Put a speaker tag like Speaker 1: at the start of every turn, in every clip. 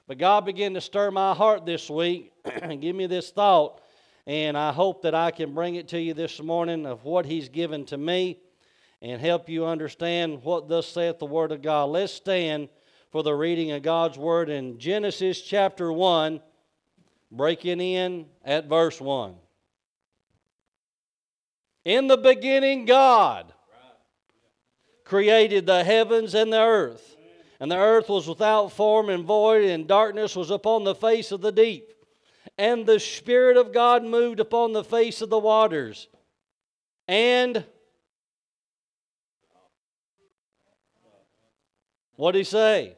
Speaker 1: But God began to stir my heart this week and give me this thought, and I hope that I can bring it to you this morning of what He's given to me and help you understand what thus saith the Word of God. Let's stand for the reading of God's Word in Genesis chapter 1, breaking in at verse 1. In the beginning, God created the heavens and the earth. And the earth was without form and void, and darkness was upon the face of the deep. And the Spirit of God moved upon the face of the waters. And what did He say?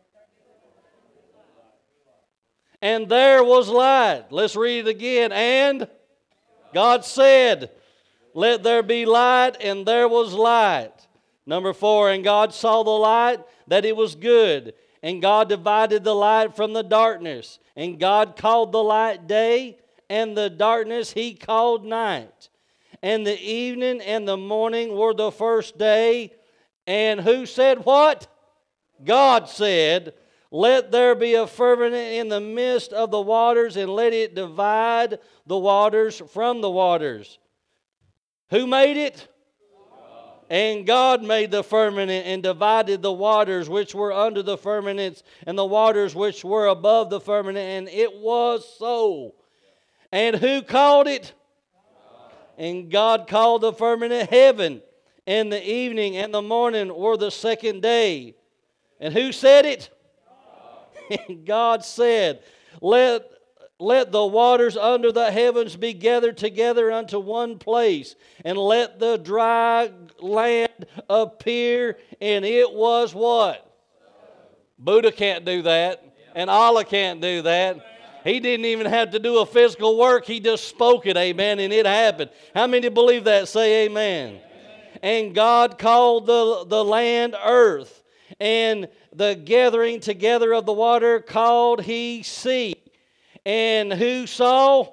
Speaker 1: And there was light. Let's read it again. And God said, let there be light, and there was light. Number 4, and God saw the light, that it was good. And God divided the light from the darkness. And God called the light day, and the darkness He called night. And the evening and the morning were the first day. And who said what? God said, let there be a firmament in the midst of the waters, and let it divide the waters from the waters. Who made it? And God made the firmament and divided the waters which were under the firmaments and the waters which were above the firmament, and it was so. And who called it? And God called the firmament heaven, and the evening and the morning were the second day. And who said it? And God said, let the waters under the heavens be gathered together unto one place, and let the dry land appear. And it was what? Buddha can't do that, and Allah can't do that. He didn't even have to do a physical work. He just spoke it, amen, and it happened. How many believe that? Say amen. And God called the land earth, and the gathering together of the water called He sea. And who saw?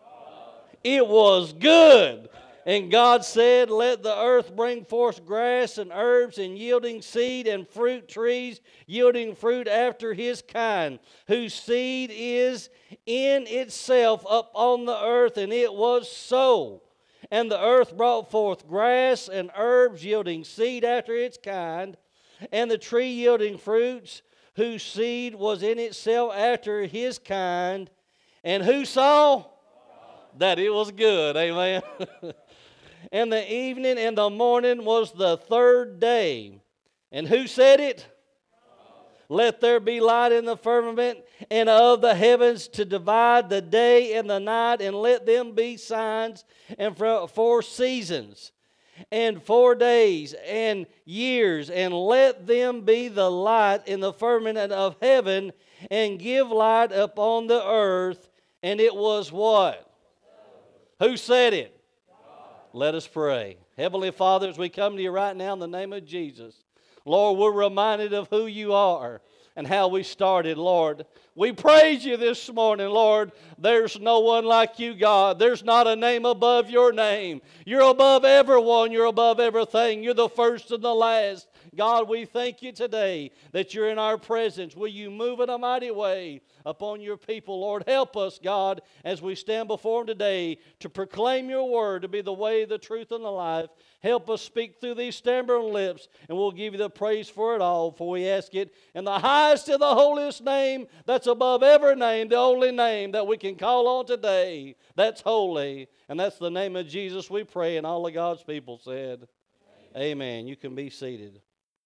Speaker 1: It was good. And God said, let the earth bring forth grass and herbs and yielding seed, and fruit trees yielding fruit after his kind, whose seed is in itself up on the earth. And it was so. And the earth brought forth grass and herbs yielding seed after its kind, and the tree yielding fruits, whose seed was in itself after his kind. And who saw? That it was good. Amen. And the evening and the morning was the third day. And who said it? Let there be light in the firmament and of the heavens to divide the day and the night, and let them be signs and for seasons, and 4 days and years, and let them be the light in the firmament of heaven, and give light upon the earth. And it was what? Who said it? Let us pray. Heavenly Father, as we come to you right now in the name of Jesus, Lord, we're reminded of who you are and how we started, Lord. We praise you this morning, Lord. There's no one like you, God. There's not a name above your name. You're above everyone. You're above everything. You're the first and the last. God, we thank you today that you're in our presence. Will you move in a mighty way upon your people, Lord? Help us, God, as we stand before them today to proclaim your word to be the way, the truth, and the life. Help us speak through these stammering lips, and we'll give you the praise for it all, for we ask it in the highest and the holiest name that's above every name, the only name that we can call on today. That's holy, and that's the name of Jesus we pray, and all of God's people said, amen. You can be seated.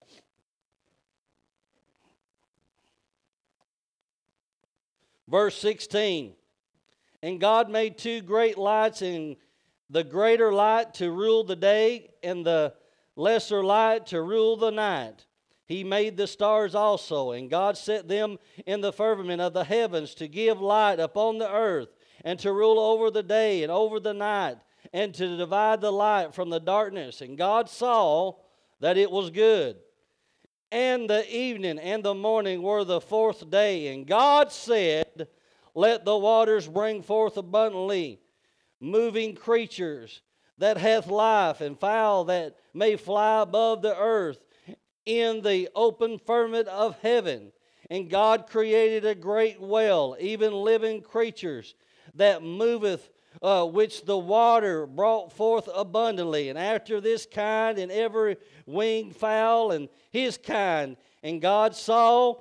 Speaker 1: Verse 16, and God made 2 great lights, and the greater light to rule the day, and the lesser light to rule the night. He made the stars also, and God set them in the firmament of the heavens to give light upon the earth, and to rule over the day and over the night, and to divide the light from the darkness. And God saw that it was good. And the evening and the morning were the fourth day. And God said, let the waters bring forth abundantly moving creatures that hath life, and fowl that may fly above the earth in the open firmament of heaven. And God created a great whale, even living creatures that moveth, which the water brought forth abundantly. And after this kind, and every winged fowl, and his kind. And God saw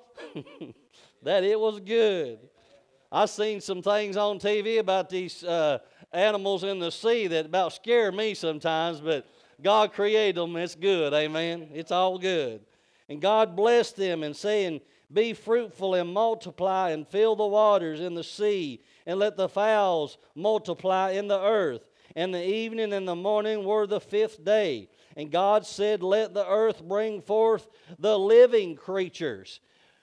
Speaker 1: that it was good. I've seen some things on TV about these animals in the sea that about scare me sometimes, but God created them. It's good, amen. It's all good. And God blessed them and saying, be fruitful and multiply and fill the waters in the sea, and let the fowls multiply in the earth. And the evening and the morning were the fifth day. And God said, let the earth bring forth the living creatures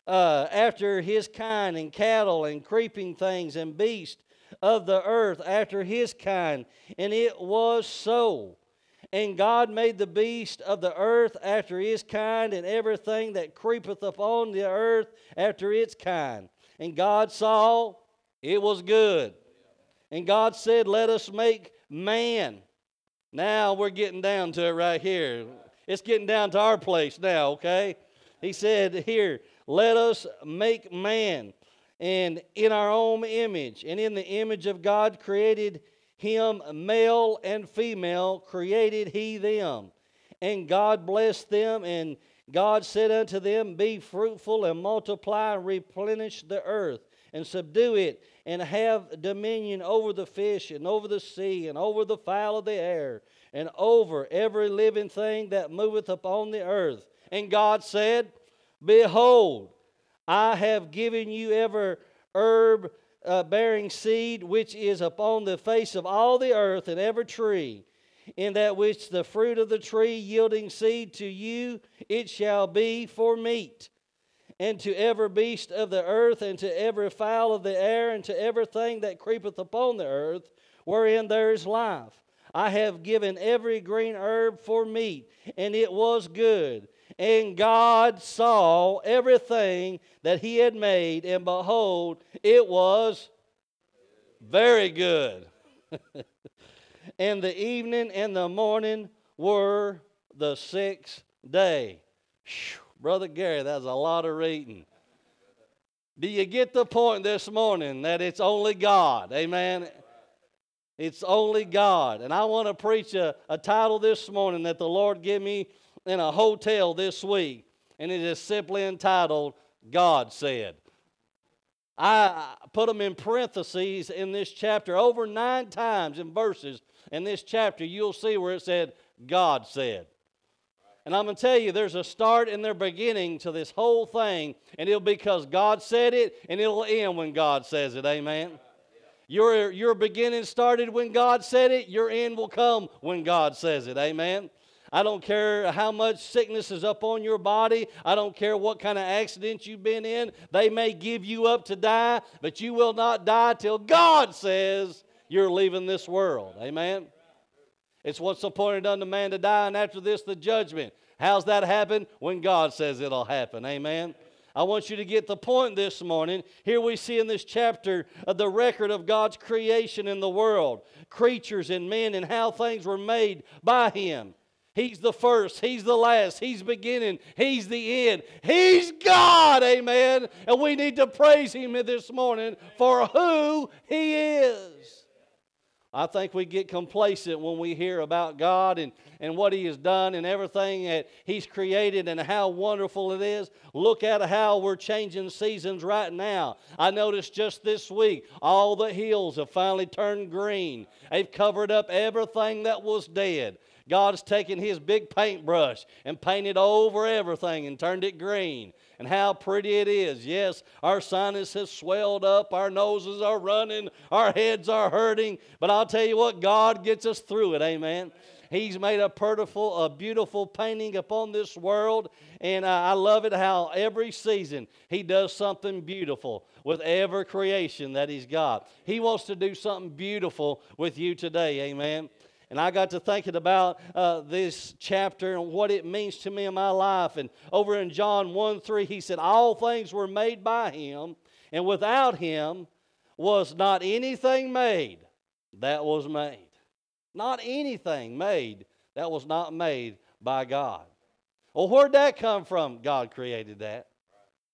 Speaker 1: after his kind, and cattle and creeping things and beasts of the earth after his kind. And it was so. And God made the beast of the earth after his kind, and everything that creepeth upon the earth after its kind. And God saw it was good. And God said, let us make man. Now we're getting down to it right here. It's getting down to our place now, okay? He said here, let us make man, and in our own image, and in the image of God created him, male and female created he them. And God blessed them, and God said unto them, be fruitful and multiply and replenish the earth, and subdue it, and have dominion over the fish, and over the sea, and over the fowl of the air, and over every living thing that moveth upon the earth. And God said, behold, I have given you every herb bearing seed which is upon the face of all the earth, and every tree, in that which the fruit of the tree yielding seed to you, it shall be for meat. And to every beast of the earth, and to every fowl of the air, and to everything that creepeth upon the earth, wherein there is life, I have given every green herb for meat. And it was good. And God saw everything that he had made, and behold, it was very good. And the evening and the morning were the sixth day. Whew, Brother Gary, that's a lot of reading. Do you get the point this morning that it's only God? Amen. It's only God. And I want to preach a title this morning that the Lord gave me in a hotel this week, and it is simply entitled, God Said. I put them in parentheses in this chapter. Over 9 times in verses in this chapter, you'll see where it said, God said. And I'm going to tell you, there's a start and there's a beginning to this whole thing, and it'll be because God said it, and it'll end when God says it. Amen. Your beginning started when God said it. Your end will come when God says it. Amen. I don't care how much sickness is up on your body. I don't care what kind of accident you've been in. They may give you up to die, but you will not die till God says you're leaving this world. Amen. It's what's appointed unto man to die, and after this the judgment. How's that happen? When God says it'll happen. Amen. I want you to get the point this morning. Here we see in this chapter the record of God's creation in the world, creatures and men, and how things were made by him. He's the first, he's the last, he's beginning, he's the end. He's God, amen. And we need to praise him this morning for who he is. I think we get complacent when we hear about God and what he has done and everything that he's created and how wonderful it is. Look at how we're changing seasons right now. I noticed just this week, all the hills have finally turned green. They've covered up everything that was dead. God's taken his big paintbrush and painted over everything and turned it green. And how pretty it is. Yes, our sinus has swelled up, our noses are running, our heads are hurting. But I'll tell you what, God gets us through it, amen. He's made a beautiful painting upon this world. And I love it how every season he does something beautiful with every creation that he's got. He wants to do something beautiful with you today, amen. And I got to thinking about this chapter and what it means to me in my life. And over in John 1:3, he said, all things were made by him, and without him was not anything made that was made. Not anything made that was not made by God. Well, where'd that come from? God created that.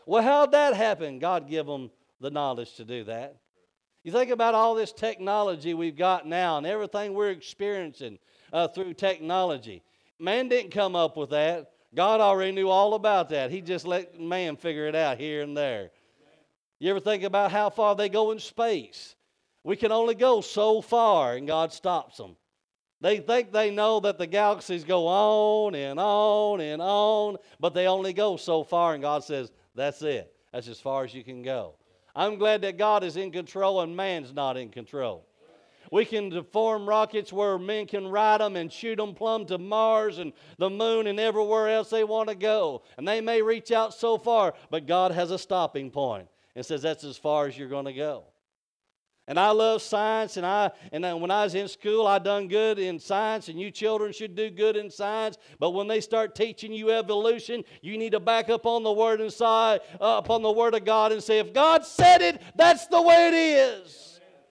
Speaker 1: Well, how'd that happen? God give them the knowledge to do that. You think about all this technology we've got now and everything we're experiencing through technology. Man didn't come up with that. God already knew all about that. He just let man figure it out here and there. You ever think about how far they go in space? We can only go so far, and God stops them. They think they know that the galaxies go on and on and on, but they only go so far, and God says, that's it. That's as far as you can go. I'm glad that God is in control and man's not in control. We can form rockets where men can ride them and shoot them plumb to Mars and the moon and everywhere else they want to go. And they may reach out so far, but God has a stopping point and says that's as far as you're going to go. And I love science, and when I was in school, I done good in science, and you children should do good in science. But when they start teaching you evolution, you need to back up on the Word inside, upon the Word of God, and say, if God said it, that's the way it is.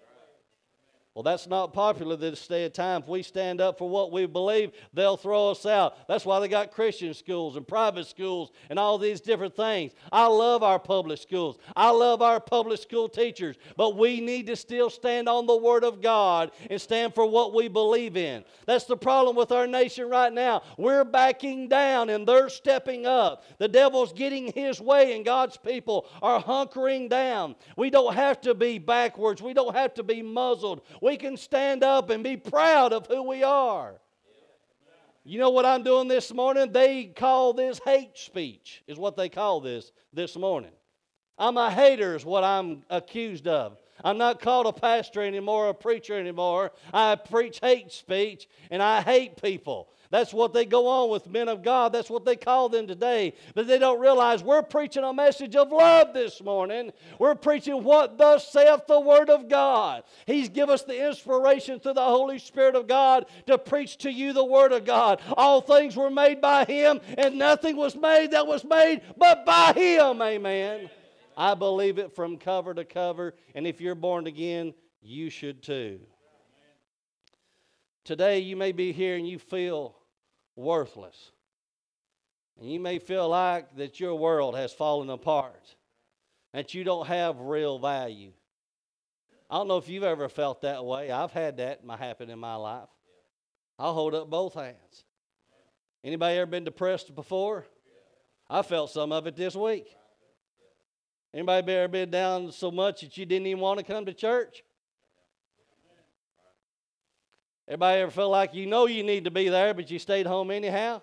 Speaker 1: Well, that's not popular this day of time. If we stand up for what we believe, they'll throw us out. That's why they got Christian schools and private schools and all these different things. I love our public schools. I love our public school teachers. But we need to still stand on the Word of God and stand for what we believe in. That's the problem with our nation right now. We're backing down and they're stepping up. The devil's getting his way and God's people are hunkering down. We don't have to be backwards. We don't have to be muzzled. We can stand up and be proud of who we are. You know what I'm doing this morning? They call this hate speech, is what they call this morning. I'm a hater is what I'm accused of. I'm not called a pastor anymore, a preacher anymore. I preach hate speech, and I hate people. That's what they go on with, men of God. That's what they call them today. But they don't realize we're preaching a message of love this morning. We're preaching what thus saith the Word of God. He's given us the inspiration through the Holy Spirit of God to preach to you the Word of God. All things were made by Him, and nothing was made that was made but by Him. Amen. I believe it from cover to cover, and if you're born again, you should too. Today you may be here and you feel worthless. And you may feel like that your world has fallen apart, that you don't have real value. I don't know if you've ever felt that way. I've had that happen in my life. I'll hold up both hands. Anybody ever been depressed before? I felt some of it this week. Anybody ever been down so much that you didn't even want to come to church? Everybody ever feel like you know you need to be there, but you stayed home anyhow?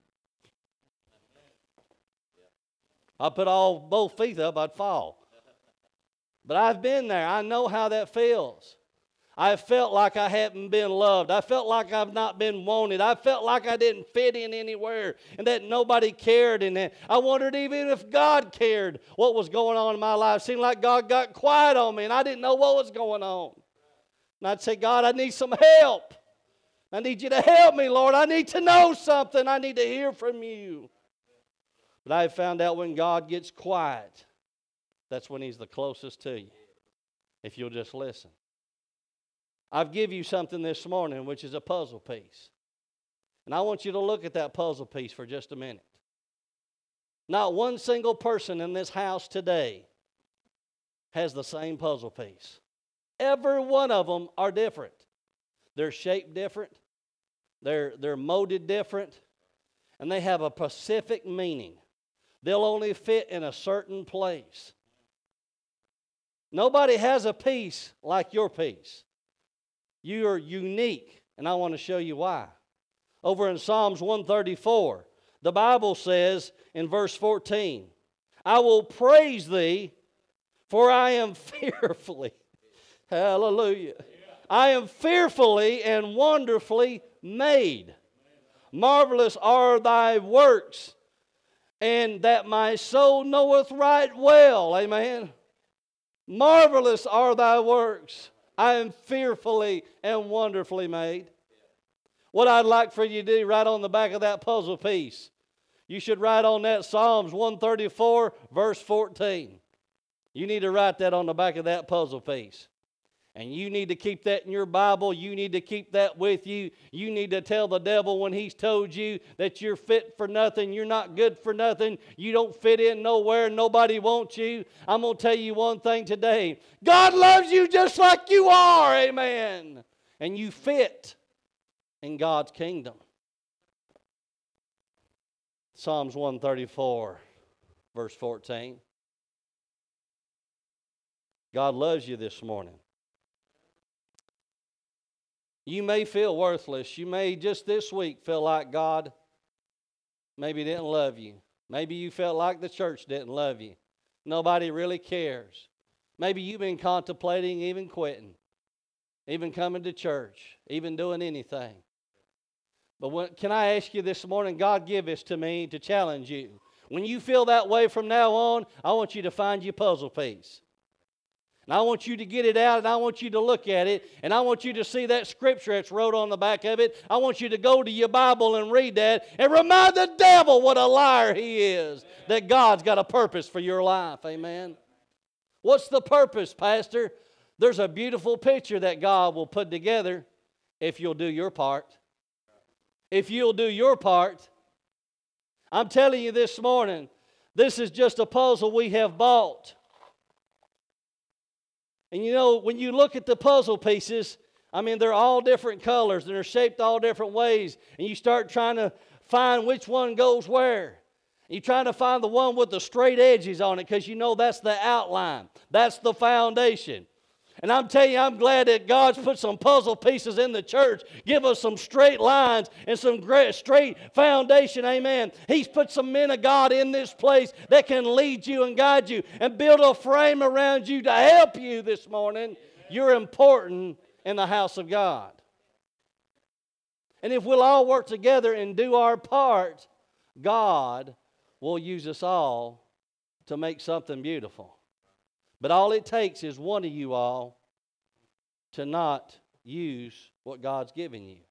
Speaker 1: I put both feet up, I'd fall. But I've been there. I know how that feels. I felt like I hadn't been loved. I felt like I've not been wanted. I felt like I didn't fit in anywhere and that nobody cared. And that I wondered even if God cared what was going on in my life. It seemed like God got quiet on me and I didn't know what was going on. And I'd say, God, I need some help. I need you to help me, Lord. I need to know something. I need to hear from you. But I found out when God gets quiet, that's when He's the closest to you, if you'll just listen. I've give you something this morning, which is a puzzle piece. And I want you to look at that puzzle piece for just a minute. Not one single person in this house today has the same puzzle piece. Every one of them are different. They're shaped different. They're molded different. And they have a specific meaning. They'll only fit in a certain place. Nobody has a piece like your piece. You are unique, and I want to show you why. Over in Psalms 134, the Bible says in verse 14, I will praise thee, for I am fearfully. Hallelujah. I am fearfully and wonderfully made. Marvelous are thy works, and that my soul knoweth right well. Amen. Marvelous are thy works. I am fearfully and wonderfully made. What I'd like for you to do, right on the back of that puzzle piece, you should write on that Psalms 134, verse 14. You need to write that on the back of that puzzle piece. And you need to keep that in your Bible. You need to keep that with you. You need to tell the devil when he's told you that you're fit for nothing, you're not good for nothing, you don't fit in nowhere, nobody wants you. I'm going to tell you one thing today. God loves you just like you are, amen. And you fit in God's kingdom. Psalms 134, verse 14. God loves you this morning. You may feel worthless. You may just this week feel like God maybe didn't love you. Maybe you felt like the church didn't love you. Nobody really cares. Maybe you've been contemplating even quitting, even coming to church, even doing anything. But can I ask you this morning, God give this to me to challenge you. When you feel that way from now on, I want you to find your puzzle piece. And I want you to get it out, and I want you to look at it, and I want you to see that scripture that's wrote on the back of it. I want you to go to your Bible and read that and remind the devil what a liar he is, that God's got a purpose for your life. Amen. What's the purpose, Pastor? There's a beautiful picture that God will put together if you'll do your part. If you'll do your part. I'm telling you this morning, this is just a puzzle we have bought. And you know, when you look at the puzzle pieces, I mean, they're all different colors and they're shaped all different ways. And you start trying to find which one goes where. You're trying to find the one with the straight edges on it because you know that's the outline. That's the foundation. And I'm telling you, I'm glad that God's put some puzzle pieces in the church. Give us some straight lines and some great straight foundation. Amen. He's put some men of God in this place that can lead you and guide you and build a frame around you to help you this morning. You're important in the house of God. And if we'll all work together and do our part, God will use us all to make something beautiful. But all it takes is one of you all to not use what God's given you.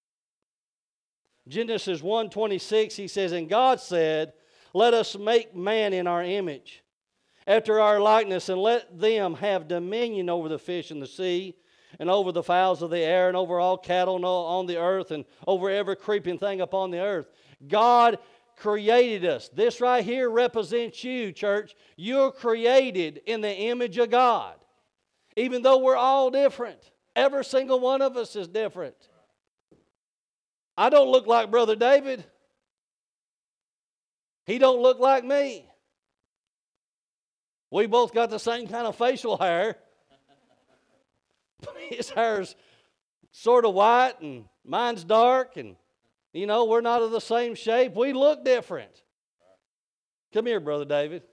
Speaker 1: Genesis 1:26, he says, and God said, let us make man in our image, after our likeness, and let them have dominion over the fish in the sea, and over the fowls of the air, and over all cattle on the earth, and over every creeping thing upon the earth. God created us. This right here represents you, church. You're created in the image of God. Even though we're all different. Every single one of us is different. I don't look like Brother David. He don't look like me. We both got the same kind of facial hair. His hair's sort of white and mine's dark, and you know, we're not of the same shape. We look different. Come here, Brother David.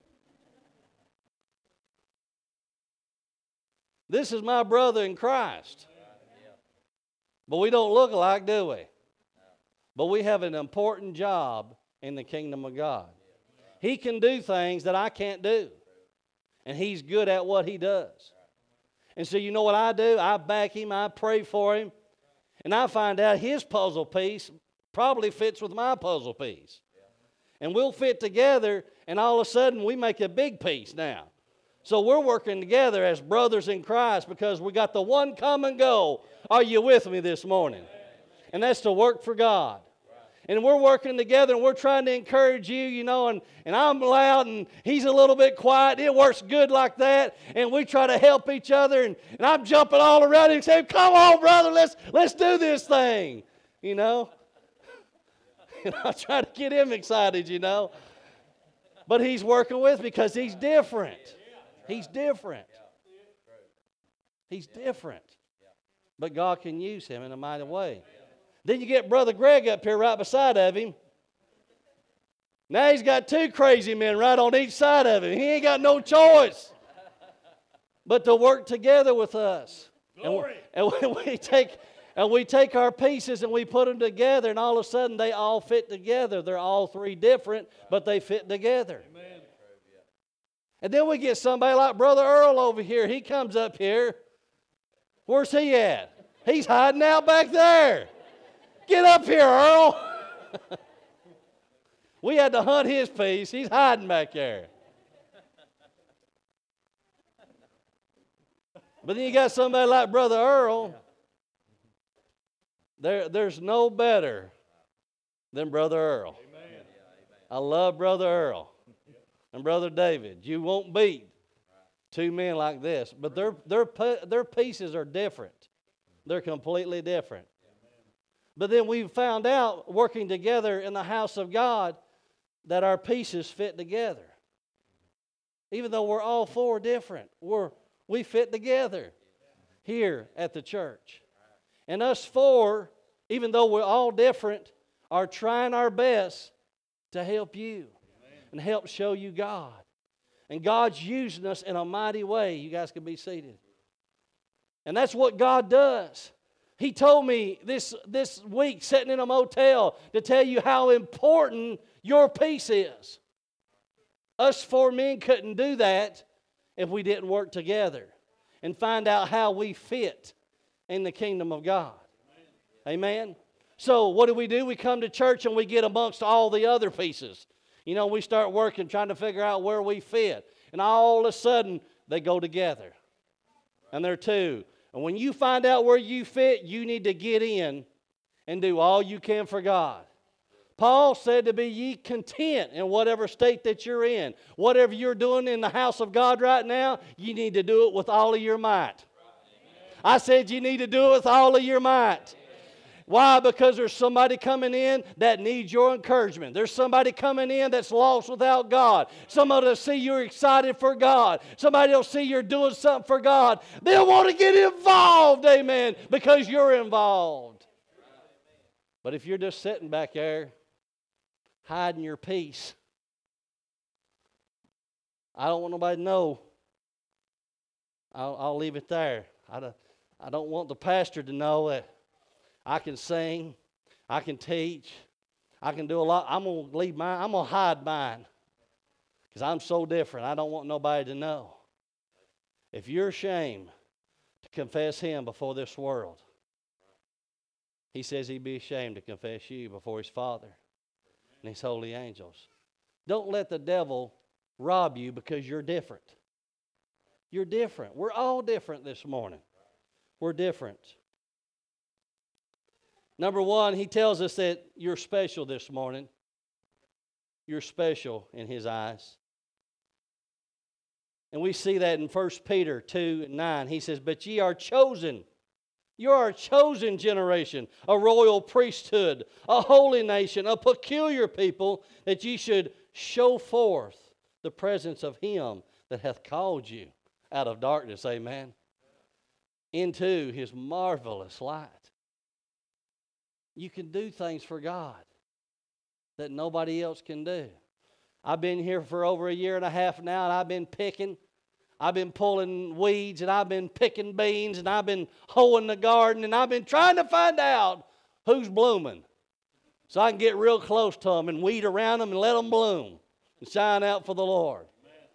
Speaker 1: This is my brother in Christ. But we don't look alike, do we? But we have an important job in the kingdom of God. He can do things that I can't do. And he's good at what he does. And so you know what I do? I back him, I pray for him. And I find out his puzzle piece probably fits with my puzzle piece. And we'll fit together, and all of a sudden we make a big piece now. So we're working together as brothers in Christ because we got the one common goal. Are you with me this morning? And that's to work for God. And we're working together and we're trying to encourage you, you know, and I'm loud and he's a little bit quiet. It works good like that. And we try to help each other. And I'm jumping all around him saying, come on, brother, let's do this thing, you know. And I try to get him excited, you know. But he's working with me because he's different. He's different. He's different. But God can use him in a mighty way. Then you get Brother Greg up here right beside of him. Now he's got two crazy men right on each side of him. He ain't got no choice but to work together with us. Glory. And we take our pieces and we put them together, and all of a sudden they all fit together. They're all three different, but they fit together. Amen. And then we get somebody like Brother Earl over here. He comes up here. Where's he at? He's hiding out back there. Get up here, Earl. We had to hunt his piece. He's hiding back there. But then you got somebody like Brother Earl. There's no better than Brother Earl. I love Brother Earl and Brother David. You won't beat two men like this. But their pieces are different. They're completely different. But then we found out, working together in the house of God, that our pieces fit together. Even though we're all four different, we fit together here at the church. And us four, even though we're all different, are trying our best to help you and help show you God. And God's using us in a mighty way. You guys can be seated. And that's what God does. He told me this week, sitting in a motel, to tell you how important your piece is. Us four men couldn't do that if we didn't work together and find out how we fit in the kingdom of God. Amen? So what do? We come to church and we get amongst all the other pieces. You know, we start working, trying to figure out where we fit. And all of a sudden, they go together. And they're two. And when you find out where you fit, you need to get in and do all you can for God. Paul said to be ye content in whatever state that you're in. Whatever you're doing in the house of God right now, you need to do it with all of your might. I said you need to do it with all of your might. Why? Because there's somebody coming in that needs your encouragement. There's somebody coming in that's lost without God. Somebody will see you're excited for God. Somebody will see you're doing something for God. They'll want to get involved, amen, because you're involved. But if you're just sitting back there, hiding your peace, I don't want nobody to know. I'll leave it there. I don't want the pastor to know that I can sing, I can teach, I can do a lot. I'm going to leave mine. I'm going to hide mine because I'm so different. I don't want nobody to know. If you're ashamed to confess Him before this world, He says He'd be ashamed to confess you before His Father and His holy angels. Don't let the devil rob you because you're different. You're different. We're all different this morning. We're different. Number one, he tells us that you're special this morning. You're special in His eyes. And we see that in 1 Peter 2:9. He says, but ye are chosen. You are a chosen generation, a royal priesthood, a holy nation, a peculiar people, that ye should show forth the presence of Him that hath called you out of darkness, amen, into His marvelous light. You can do things for God that nobody else can do. I've been here for over 1.5 years now, and I've been picking. I've been pulling weeds, and I've been picking beans, and I've been hoeing the garden, and I've been trying to find out who's blooming so I can get real close to them and weed around them and let them bloom and shine out for the Lord.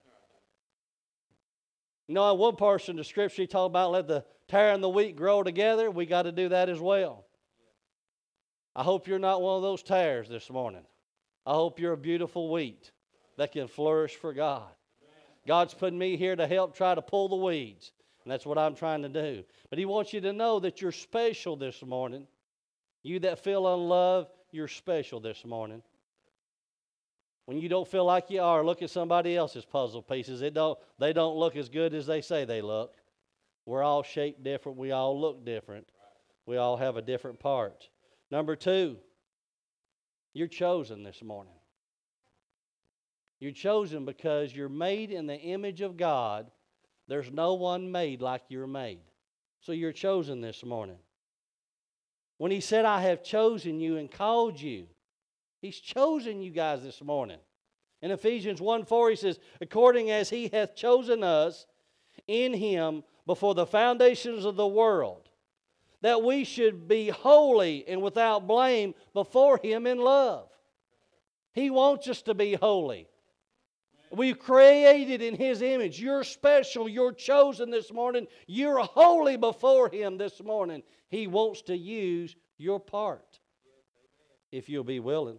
Speaker 1: You know, one portion of the Scripture, he talked about let the tare and the wheat grow together. We got to do that as well. I hope you're not one of those tares this morning. I hope you're a beautiful wheat that can flourish for God. God's put me here to help try to pull the weeds, and that's what I'm trying to do. But He wants you to know that you're special this morning. You that feel unloved, you're special this morning. When you don't feel like you are, look at somebody else's puzzle pieces. They don't look as good as they say they look. We're all shaped different. We all look different. We all have a different part. Number two, you're chosen this morning. You're chosen because you're made in the image of God. There's no one made like you're made. So you're chosen this morning. When He said, I have chosen you and called you, He's chosen you guys this morning. In Ephesians 1:4, He says, according as He hath chosen us in Him before the foundations of the world, that we should be holy and without blame before Him in love. He wants us to be holy. We're created in His image. You're special. You're chosen this morning. You're holy before Him this morning. He wants to use your part if you'll be willing.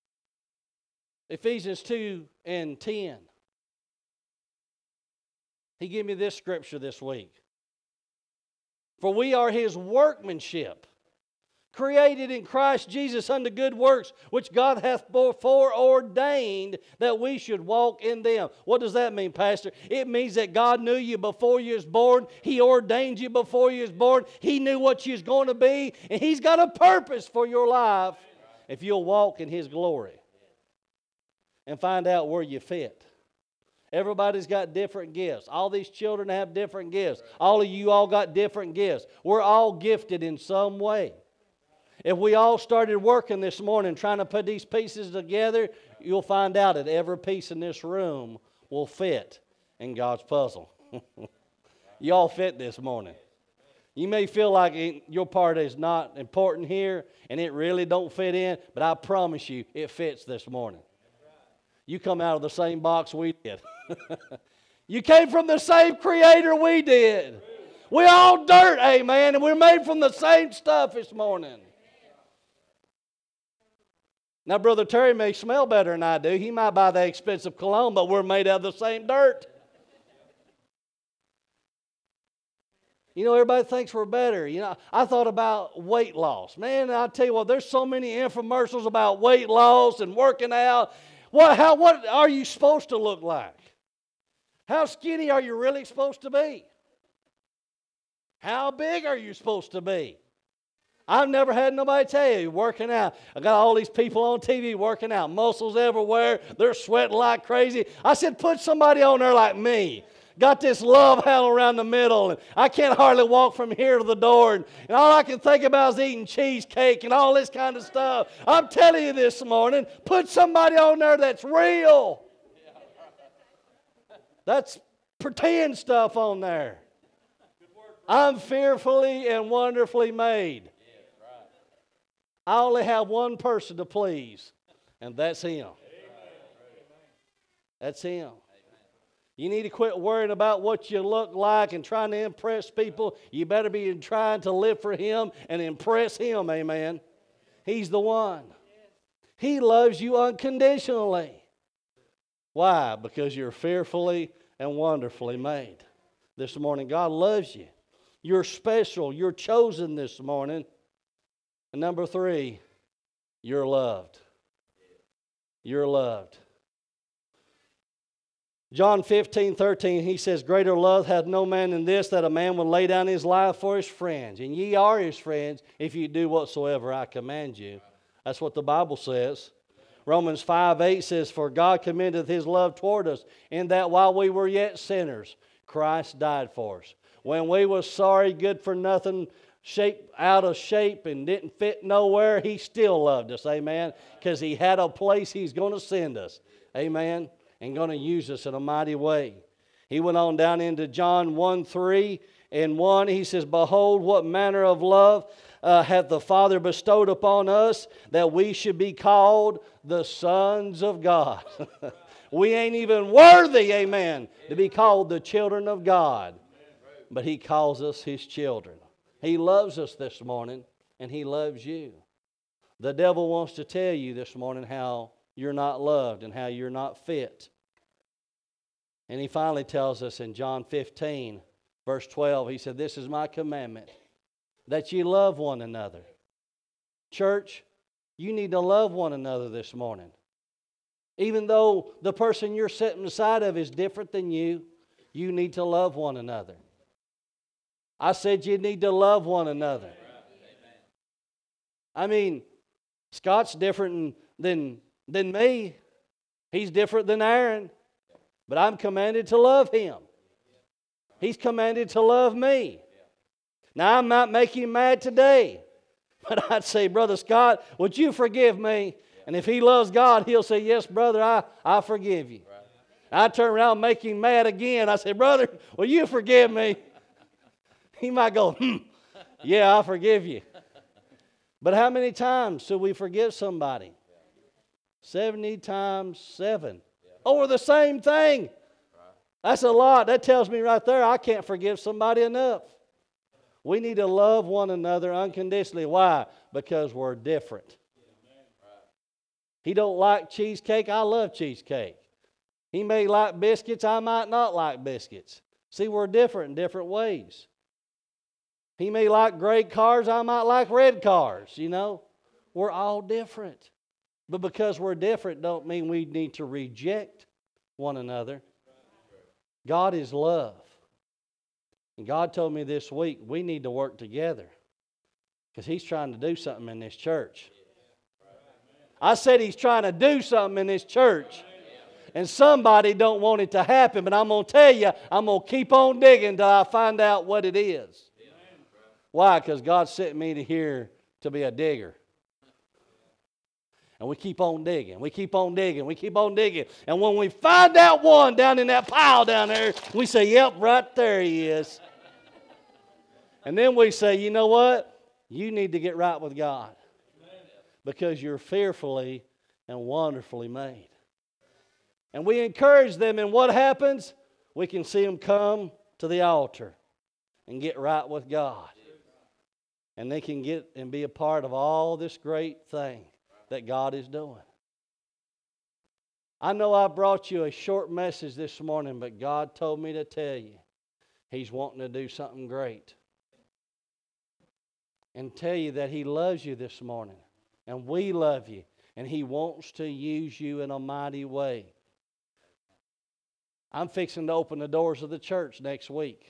Speaker 1: Ephesians 2:10. He gave me this scripture this week. For we are His workmanship, created in Christ Jesus unto good works, which God hath before ordained that we should walk in them. What does that mean, Pastor? It means that God knew you before you was born. He ordained you before you was born. He knew what you was going to be, and He's got a purpose for your life if you'll walk in His glory and find out where you fit. Everybody's got different gifts. All these children have different gifts. All of you all got different gifts. We're all gifted in some way. If we all started working this morning trying to put these pieces together, you'll find out that every piece in this room will fit in God's puzzle. You all fit this morning. You may feel like your part is not important here and it really don't fit in, but I promise you it fits this morning. You come out of the same box we did. You came from the same Creator we did. We're all dirt, amen, and we're made from the same stuff this morning. Now, Brother Terry may smell better than I do. He might buy that expensive cologne, but we're made out of the same dirt. You know, everybody thinks we're better. You know, I thought about weight loss. Man, I'll tell you what, there's so many infomercials about weight loss and working out. What are you supposed to look like? How skinny are you really supposed to be? How big are you supposed to be? I've never had nobody tell you working out. I got all these people on TV working out, muscles everywhere. They're sweating like crazy. I said, put somebody on there like me. Got this love handle around the middle, and I can't hardly walk from here to the door, and all I can think about is eating cheesecake and all this kind of stuff. I'm telling you this morning, put somebody on there that's real. That's pretend stuff on there. I'm fearfully and wonderfully made. I only have one person to please, and that's Him. That's Him. You need to quit worrying about what you look like and trying to impress people. You better be trying to live for Him and impress Him, amen. He's the one. He loves you unconditionally. Why? Because you're fearfully and wonderfully made. This morning, God loves you. You're special. You're chosen this morning. And number 3, you're loved. You're loved. John 15:13, he says, greater love hath no man than this, that a man would lay down his life for his friends. And ye are his friends if you do whatsoever I command you. That's what the Bible says. Romans 5:8 says, for God commendeth His love toward us, in that while we were yet Christ died for us. When we was sorry, good for nothing, out of shape and didn't fit nowhere, He still loved us, amen, because He had a place He's going to send us, amen, and going to use us in a mighty way. He went on down into John 1:3-1. He says, behold, what manner of love hath the Father bestowed upon us, that we should be called the sons of God. We ain't even worthy, amen, to be called the children of God. But He calls us His children. He loves us this morning, and He loves you. The devil wants to tell you this morning how you're not loved and how you're not fit. And he finally tells us in John 15, verse 12, he said, this is my commandment, that ye love one another. Church, you need to love one another this morning. Even though the person you're sitting beside of is different than you, you need to love one another. I said you need to love one another. I mean, Scott's different than me. He's different than Aaron. But I'm commanded to love him. He's commanded to love me. Now, I might make him mad today. But I'd say, Brother Scott, would you forgive me? And if he loves God, he'll say, yes, brother, I forgive you. I turn around and make him mad again. I say, brother, will you forgive me? He might go, yeah, I forgive you. But how many times should we forgive somebody? 70 times 7. Over the same thing. That's a lot. That tells me right there I can't forgive somebody enough. We need to love one another unconditionally. Why? Because we're different. He don't like cheesecake. I love cheesecake. He may like biscuits. I might not like biscuits. See, we're different in different ways. He may like gray cars, I might like red cars, you know. We're all different. But because we're different don't mean we need to reject one another. God is love. And God told me this week we need to work together because He's trying to do something in this church. I said He's trying to do something in this church. And somebody don't want it to happen, but I'm going to tell you, I'm going to keep on digging until I find out what it is. Why? Because God sent me to here to be a digger. And we keep on digging. We keep on digging. We keep on digging. And when we find out one down in that pile down there, we say, yep, right there he is. And then we say, you know what? You need to get right with God. Because you're fearfully and wonderfully made. And we encourage them, and what happens? We can see them come to the altar and get right with God. And they can get and be a part of all this great thing that God is doing. I know I brought you a short message this morning, but God told me to tell you He's wanting to do something great. And tell you that He loves you this morning. And we love you. And He wants to use you in a mighty way. I'm fixing to open the doors of the church next week.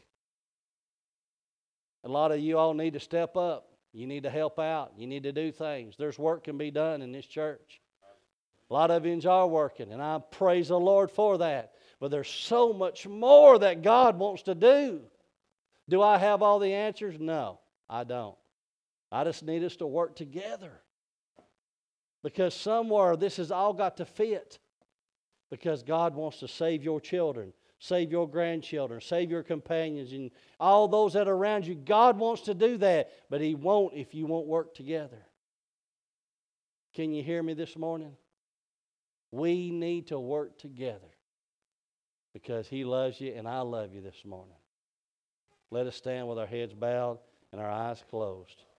Speaker 1: A lot of you all need to step up. You need to help out. You need to do things. There's work can be done in this church. A lot of you are working, and I praise the Lord for that. But there's so much more that God wants to do. Do I have all the answers? No, I don't. I just need us to work together. Because somewhere this has all got to fit. Because God wants to save your children, save your grandchildren, save your companions, and all those that are around you. God wants to do that, but He won't if you won't work together. Can you hear me this morning? We need to work together because He loves you and I love you this morning. Let us stand with our heads bowed and our eyes closed.